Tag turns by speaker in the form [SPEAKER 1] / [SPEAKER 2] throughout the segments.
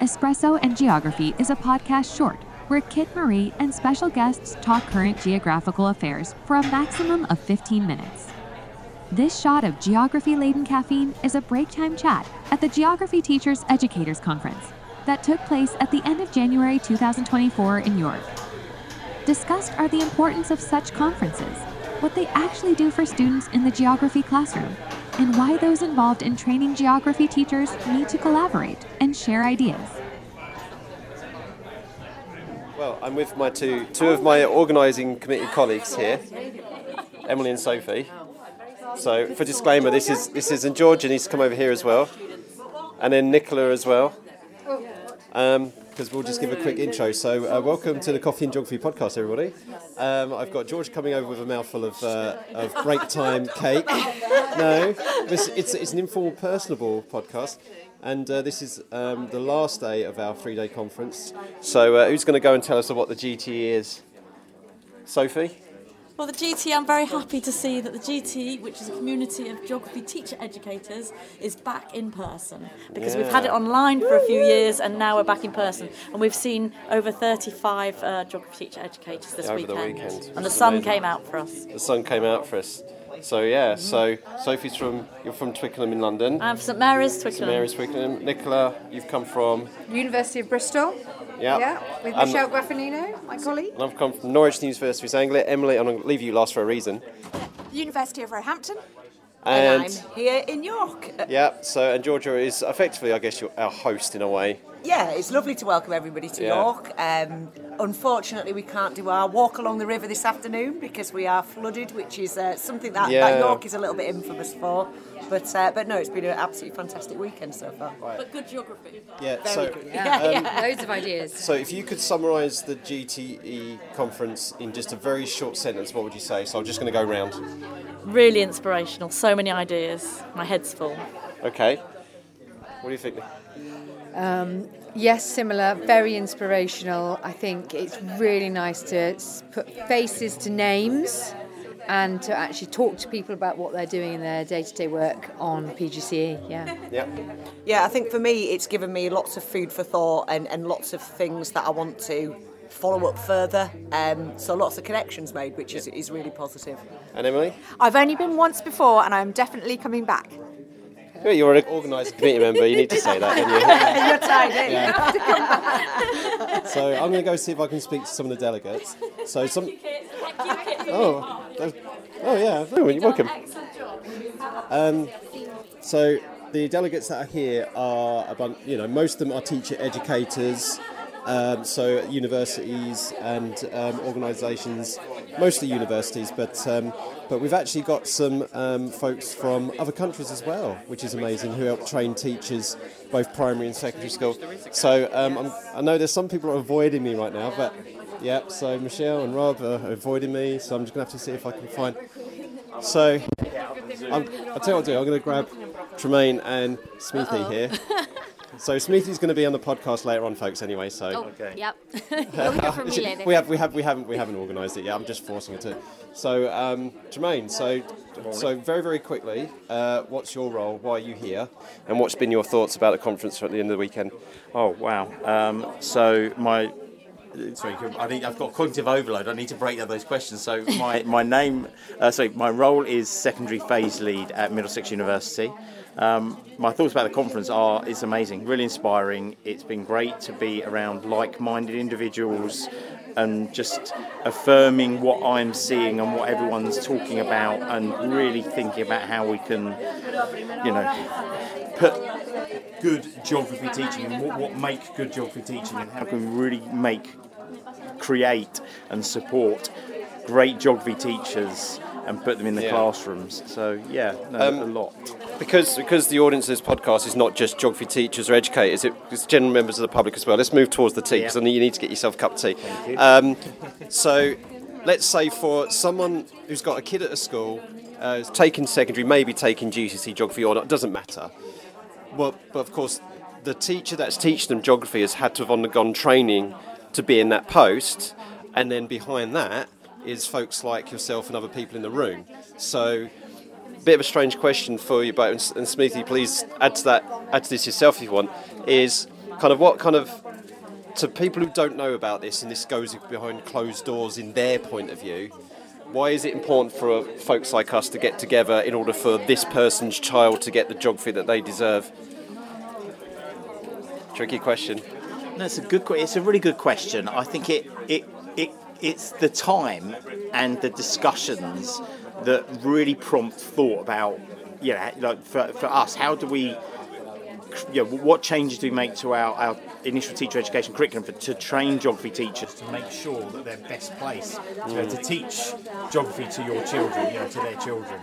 [SPEAKER 1] Espresso and Geography is a podcast short where Kit Marie and special guests talk current geographical affairs for a maximum of 15 minutes. This shot of geography-laden caffeine is a break time chat at the Geography Teachers Educators Conference that took place at the end of January 2024 in York. Discussed are the importance of such conferences, what they actually do for students in the geography classroom, and why those involved in training geography teachers need to collaborate and share ideas.
[SPEAKER 2] Well, I'm with my two of my organising committee colleagues here, Emily and Sophie. So, for disclaimer, this is and Georgia needs to come over here as well, and then Nicola as well, because we'll just give a quick intro. So, welcome to the Coffee and Geography podcast, everybody. I've got George coming over with a mouthful of break time cake. No, it's an informal, personable podcast. And this is the last day of our 3-day conference. So who's going to go and tell us what the GTE is? Sophie?
[SPEAKER 3] Well, the GTE, I'm very happy to see that the GTE, which is a community of geography teacher educators, is back in person. Because we've had it online for a few years and now we're back in person. And we've seen over 35 geography teacher educators this weekend.
[SPEAKER 2] Over the weekend.
[SPEAKER 3] And the sun came out for us.
[SPEAKER 2] The sun came out for us. So so Sophie's you're from Twickenham in London.
[SPEAKER 3] I'm from St Mary's,
[SPEAKER 2] Twickenham. Nicola, you've come from?
[SPEAKER 4] University of Bristol.
[SPEAKER 2] Yeah,
[SPEAKER 4] with Michelle Graffinino, my colleague.
[SPEAKER 2] And I've come from Norwich University, East Anglia. Emily, I'm going to leave you last for a reason.
[SPEAKER 5] University of Roehampton.
[SPEAKER 3] And I'm here in York.
[SPEAKER 2] And Georgia is effectively, I guess, our host in a way.
[SPEAKER 6] Yeah, it's lovely to welcome everybody to York. Unfortunately, we can't do our walk along the river this afternoon because we are flooded, which is something that York is a little bit infamous for. But no, it's been an absolutely fantastic weekend so far.
[SPEAKER 3] Right. But good geography.
[SPEAKER 2] Yeah,
[SPEAKER 6] Very good.
[SPEAKER 4] Loads of ideas.
[SPEAKER 2] So if you could summarise the GTE conference in just a very short sentence, what would you say? So I'm just going to go round.
[SPEAKER 3] Really inspirational. So many ideas. My head's full.
[SPEAKER 2] Okay. What do you think?
[SPEAKER 4] Yes, similar, very inspirational. I think it's really nice to put faces to names and to actually talk to people about what they're doing in their day-to-day work on PGCE,
[SPEAKER 6] Yeah, I think for me it's given me lots of food for thought and lots of things that I want to follow up further. So lots of connections made, which is really positive.
[SPEAKER 2] And Emily?
[SPEAKER 5] I've only been once before and I'm definitely coming back.
[SPEAKER 2] Yeah, you're an organising committee member, you need to say that, don't you?
[SPEAKER 6] You're tied in. You have to come back.
[SPEAKER 2] So I'm going to go see if I can speak to some of the delegates. So you're welcome. So the delegates that are here are most of them are teacher educators. So universities and organisations, mostly universities, but we've actually got some folks from other countries as well, which is amazing, who help train teachers, both primary and secondary school. So I know there's some people who are avoiding me right now, but so Michelle and Rob are avoiding me, so I'm just going to have to see if I can find... So I'll tell you what I'll do, I'm going to grab Tremaine and Smithy here. So Smithy's going to be on the podcast later on, folks. Anyway, so
[SPEAKER 7] Yep. You'll hear from me later.
[SPEAKER 2] we haven't organised it yet. I'm just forcing it to. So Tremaine, so very very quickly, what's your role? Why are you here? And what's been your thoughts about the conference at the end of the weekend?
[SPEAKER 8] Oh wow! I've got cognitive overload. I need to break down those questions. So my role is secondary phase lead at Middlesex University. My thoughts about the conference it's amazing, really inspiring. It's been great to be around like-minded individuals and just affirming what I'm seeing and what everyone's talking about and really thinking about how we can, put good geography teaching and what makes good geography teaching and how can we really create and support great geography teachers and put them in the classrooms. So a lot.
[SPEAKER 2] Because the audience of this podcast is not just geography teachers or educators, it's general members of the public as well. Let's move towards the tea, because I know you need to get yourself a cup of tea. So let's say for someone who's got a kid at a school, is taking secondary, maybe taking GCSE geography or not, it doesn't matter. Well, but of course, the teacher that's teaching them geography has had to have undergone training to be in that post, and then behind that is folks like yourself and other people in the room. So bit of a strange question for you both, and Smithy, please add to this yourself if you want, is to people who don't know about this, and this goes behind closed doors in their point of view, why is it important for folks like us to get together in order for this person's child to get the geography that they deserve? Tricky question.
[SPEAKER 8] No, it's a really good question. I think it's the time and the discussions that really prompt thought about, like for us, how do we, what changes do we make to our initial teacher education curriculum to train geography teachers to make sure that they're best placed to teach geography to your children, to their children.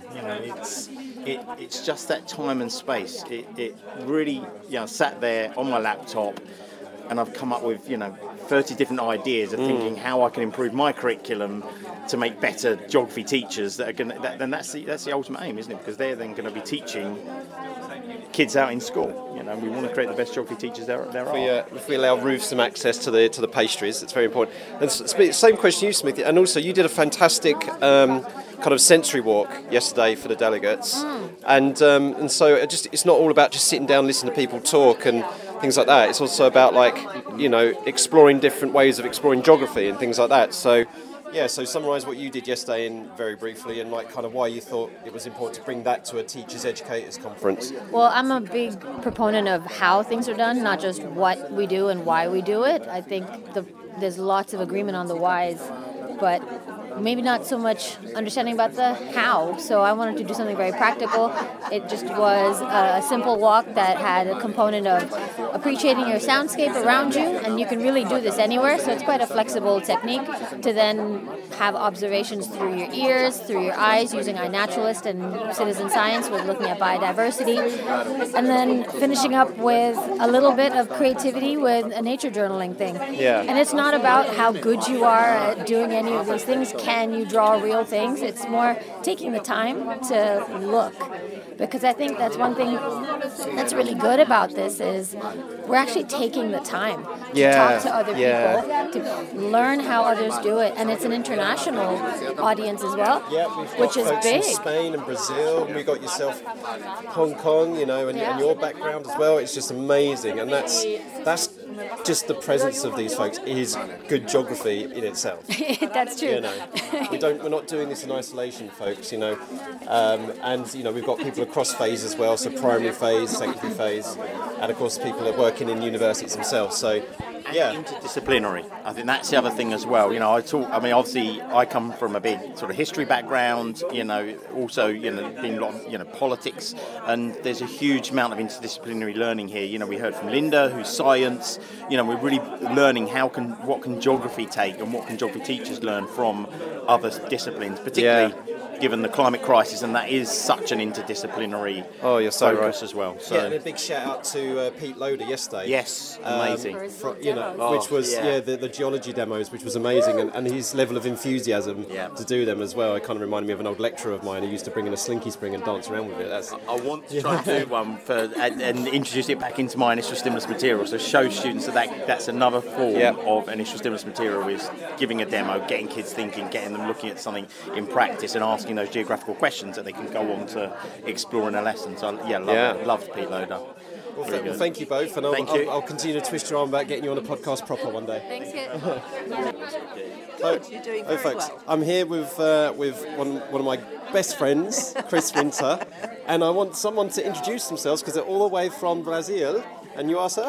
[SPEAKER 8] It's just that time and space. It really, sat there on my laptop, and I've come up with 30 different ideas of thinking how I can improve my curriculum to make better geography teachers that are going to. Then that's the ultimate aim, isn't it? Because they're then going to be teaching kids out in school. We want to create the best geography teachers there are.
[SPEAKER 2] If we allow Ruth some access to the pastries, it's very important. And same question to you, Smith. And also, you did a fantastic kind of sensory walk yesterday for the delegates, and so it's not all about just sitting down, listening to people talk and things like that. It's also about exploring different ways of exploring geography and things like that. So summarise what you did yesterday in very briefly, and kind of why you thought it was important to bring that to a teachers educators conference.
[SPEAKER 7] Well, I'm a big proponent of how things are done, not just what we do and why we do it. I think there's lots of agreement on the whys, but maybe not so much understanding about the how. So I wanted to do something very practical. It just was a simple walk that had a component of appreciating your soundscape around you, and you can really do this anywhere. So it's quite a flexible technique to then have observations through your ears, through your eyes, using iNaturalist and citizen science with looking at biodiversity, and then finishing up with a little bit of creativity with a nature journaling thing.
[SPEAKER 2] Yeah.
[SPEAKER 7] And it's not about how good you are at doing any of these things. Can you draw real things? It's more taking the time to look. Because I think that's one thing that's really good about this is we're actually taking the time to talk to other people, to learn how others do it. And it's an international audience as well, which is big.
[SPEAKER 2] From Spain and Brazil, and we got yourself Hong Kong, and your background as well. It's just amazing. And that's just the presence of these folks is good geography in itself.
[SPEAKER 7] That's true.
[SPEAKER 2] We're not doing this in isolation, folks. And we've got people across phase as well, so primary phase, secondary phase, and of course people are working in universities themselves. So
[SPEAKER 8] interdisciplinary. I think that's the other thing as well. Obviously I come from a big sort of history background, also, been a lot of, politics, and there's a huge amount of interdisciplinary learning here. We heard from Linda, who's science, we're really learning what can geography take and what can geography teachers learn from other disciplines, particularly given the climate crisis, and that is such an interdisciplinary focus as well. So.
[SPEAKER 2] And a big shout out to Pete Loader yesterday.
[SPEAKER 8] Yes, amazing.
[SPEAKER 2] Which was the geology demos, which was amazing, and his level of enthusiasm to do them as well. It kind of reminded me of an old lecturer of mine who used to bring in a slinky spring and dance around with it.
[SPEAKER 8] I want to try and do one and introduce it back into my initial stimulus material. So show students that's another form of initial stimulus material, is giving a demo, getting kids thinking, getting them looking at something in practice, and asking those geographical questions that they can go on to explore in a lesson. So loved Pete Loader.
[SPEAKER 2] Well, thank you both, and I'll continue to twist your arm about getting you on a podcast proper one day.
[SPEAKER 7] Thanks, Kit.
[SPEAKER 3] You're doing very well.
[SPEAKER 2] I'm here with one of my best friends, Chris Winter, and I want someone to introduce themselves because they're all the way from Brazil. And you are, sir?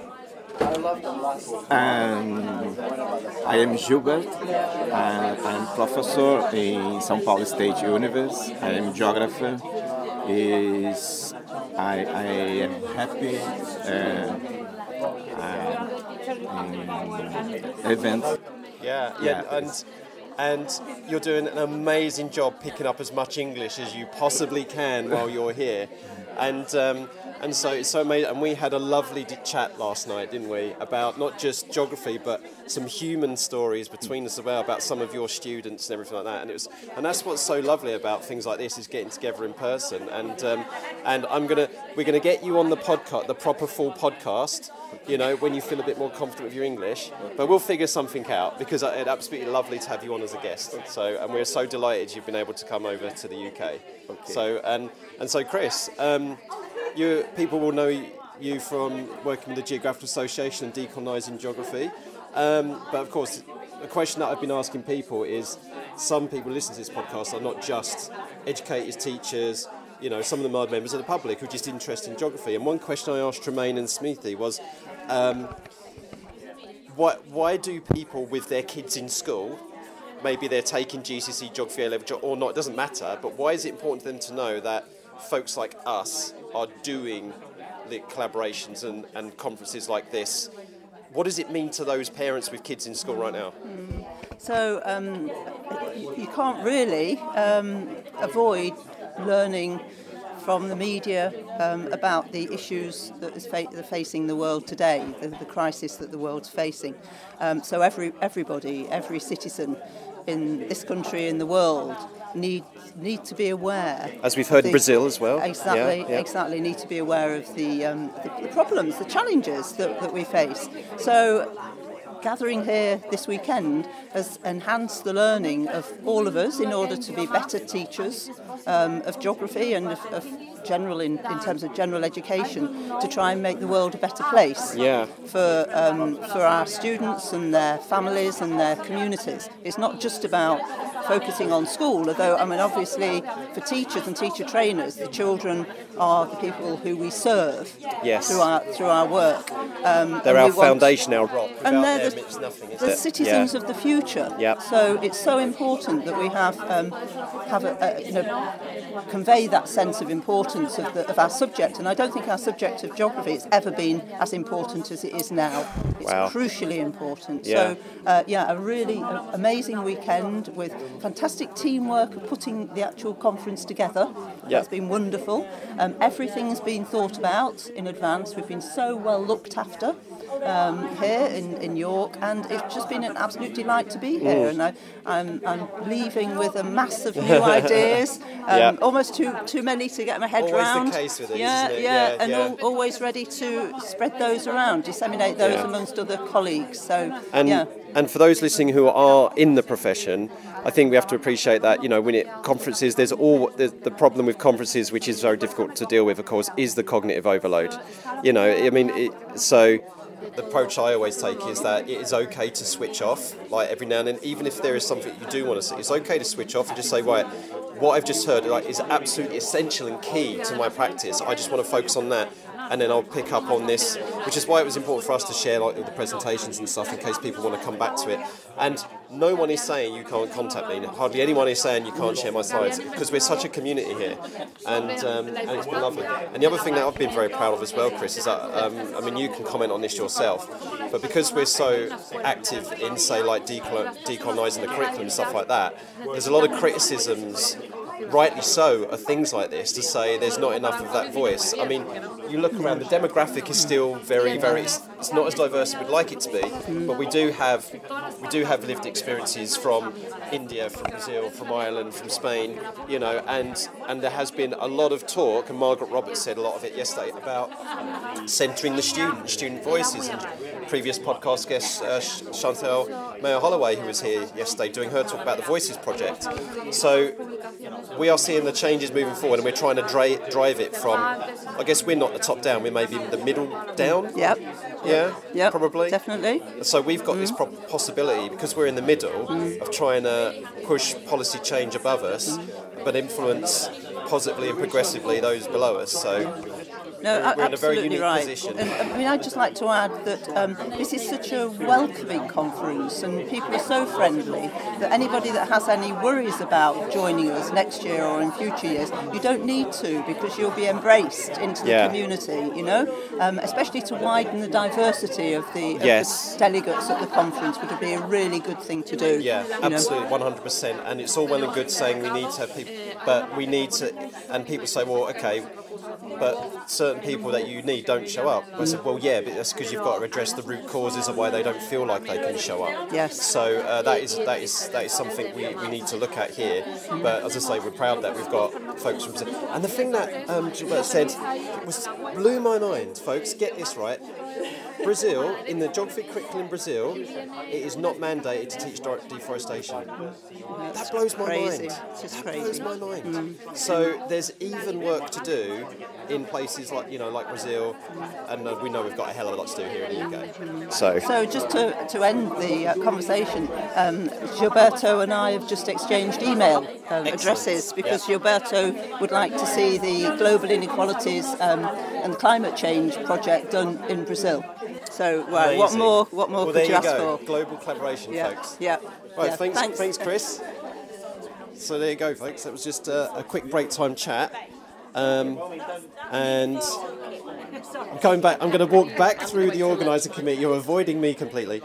[SPEAKER 9] I am Gilbert, and I'm professor in São Paulo State University. I am geographer. I am happy events.
[SPEAKER 2] And you're doing an amazing job picking up as much English as you possibly can while you're here. And so it's so amazing. And we had a lovely chat last night, didn't we, about not just geography, but some human stories between us as well, about some of your students and everything like that. And that's what's so lovely about things like this, is getting together in person. And we're gonna get you on the podcast, the proper full podcast, when you feel a bit more confident with your English. But we'll figure something out, because it's absolutely lovely to have you on as a guest. And we're so delighted you've been able to come over to the UK. Okay. So Chris, people will know you from working with the Geographical Association and Decolonising Geography. But of course, the question that I've been asking people is, some people listen to this podcast are not just educators, teachers, some of them are members of the public who are just interested in geography. And one question I asked Tremaine and Smithy was, why do people with their kids in school, maybe they're taking GCSE Geography A-level or not, it doesn't matter, but why is it important to them to know that folks like us are doing the collaborations and conferences like this? What does it mean to those parents with kids in school right now?
[SPEAKER 10] So you can't really avoid learning from the media about the issues that is facing the world today, the crisis that the world's facing. So everybody, every citizen in this country, in the world, need to be aware.
[SPEAKER 2] As we've heard in Brazil as well.
[SPEAKER 10] Exactly. Need to be aware of the problems, the challenges that we face. So gathering here this weekend has enhanced the learning of all of us in order to be better teachers of geography and of general in terms of general education, to try and make the world a better place for our students and their families and their communities. It's not just about focusing on school, although obviously for teachers and teacher trainers, the children are the people who we serve through our work.
[SPEAKER 2] They're our foundation, our rock.
[SPEAKER 10] And they're the citizens of the future.
[SPEAKER 2] Yep.
[SPEAKER 10] So it's so important that we have convey that sense of importance of our subject. And I don't think our subject of geography has ever been as important as it is now. It's crucially important.
[SPEAKER 2] Yeah.
[SPEAKER 10] So a really amazing weekend with fantastic teamwork of putting the actual conference together.
[SPEAKER 2] Yep.
[SPEAKER 10] It's been wonderful. Everything's been thought about in advance. We've been so well looked after here in York, and it's just been an absolute delight to be here. And I'm leaving with a mass of new ideas, almost too many to get my head around.
[SPEAKER 2] Always the case with it, isn't it?
[SPEAKER 10] Always ready to spread those around, disseminate those amongst other colleagues. So
[SPEAKER 2] And for those listening who are in the profession, I think we have to appreciate that, when conferences, there's the problem with conferences, which is very difficult to deal with, of course, is the cognitive overload. So the approach I always take is that it is okay to switch off, like every now and then, even if there is something you do want to see, it's okay to switch off and just say, right, what I've just heard is absolutely essential and key to my practice. I just want to focus on that, and then I'll pick up on this, which is why it was important for us to share the presentations and stuff in case people want to come back to it. And no one is saying you can't contact me. Hardly anyone is saying you can't share my slides, because we're such a community here, and it's been lovely. And the other thing that I've been very proud of as well, Chris, is that you can comment on this yourself, but because we're so active in, say, like decolonising the curriculum and stuff like that, there's a lot of criticisms, rightly so, of things like this, to say there's not enough of that voice. You look around, the demographic is still very, very, it's not as diverse as we'd like it to be, but we do have lived experiences from India, from Brazil, from Ireland, from Spain, and there has been a lot of talk, and Margaret Roberts said a lot of it yesterday, about centering the student voices. And previous podcast guest, Chantal Mayer-Holloway, who was here yesterday doing her talk about the Voices Project. So we are seeing the changes moving forward, and we're trying to drive it from, I guess we're not the top down, we're maybe the middle down.
[SPEAKER 10] Yep.
[SPEAKER 2] Yeah, probably.
[SPEAKER 10] Definitely.
[SPEAKER 2] So we've got this possibility, because we're in the middle, of trying to push policy change above us, but influence positively and progressively those below us. So we're in a very unique position.
[SPEAKER 10] And, I'd just like to add that this is such a welcoming conference, and people are so friendly that anybody that has any worries about joining us next year or in future years, you don't need to, because you'll be embraced into the community, especially to widen the diversity of the delegates at the conference would be a really good thing to do.
[SPEAKER 2] Yeah, absolutely, 100%. And it's all well and good saying we need to have people, but we need to, and people say, well, okay, but certain people that you need don't show up. I said, well, yeah, but that's because you've got to address the root causes of why they don't feel like they can show up.
[SPEAKER 10] Yes.
[SPEAKER 2] So that is something we need to look at here. But as I say, we're proud that we've got folks from Brazil. And the thing that Gilbert said blew my mind, folks. Get this right. Brazil, in the geography curriculum in Brazil, it is not mandated to teach deforestation. That blows my mind.
[SPEAKER 10] It's
[SPEAKER 2] Blows my mind. So there's even work to do in places like Brazil, and we know we've got a hell of a lot to do here in the UK. So
[SPEAKER 10] just to end the conversation, Gilberto and I have just exchanged email addresses because Gilberto would like to see the global inequalities and the climate change project done in Brazil. So what more could you ask for?
[SPEAKER 2] Global collaboration, folks.
[SPEAKER 10] Yeah.
[SPEAKER 2] Right, thanks, Chris. So there you go, folks. That was just a quick break time chat. And I'm going back. I'm going to walk back through the organising committee. You're avoiding me completely.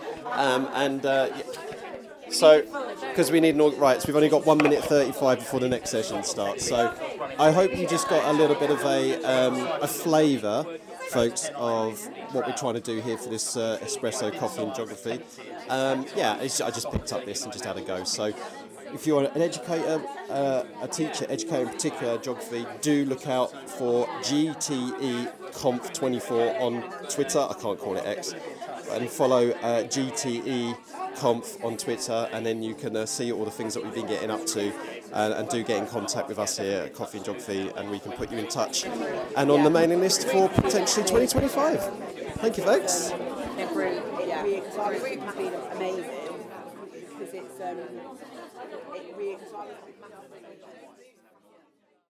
[SPEAKER 2] So, because we need so we've only got 1 minute 35 before the next session starts. So, I hope you just got a little bit of a flavour, folks, of what we're trying to do here for this espresso coffee and geography. I just picked up this and just had a go. So, if you're an educator, a teacher, educator in particular, geography, do look out for GTE Conf 24 on Twitter. I can't call it X. And follow GTE Conf on Twitter, and then you can see all the things that we've been getting up to, and do get in contact with us here at Coffee and Geography, and we can put you in touch and on the mailing list for potentially 2025. Thank you, folks.
[SPEAKER 11] It's been amazing because it's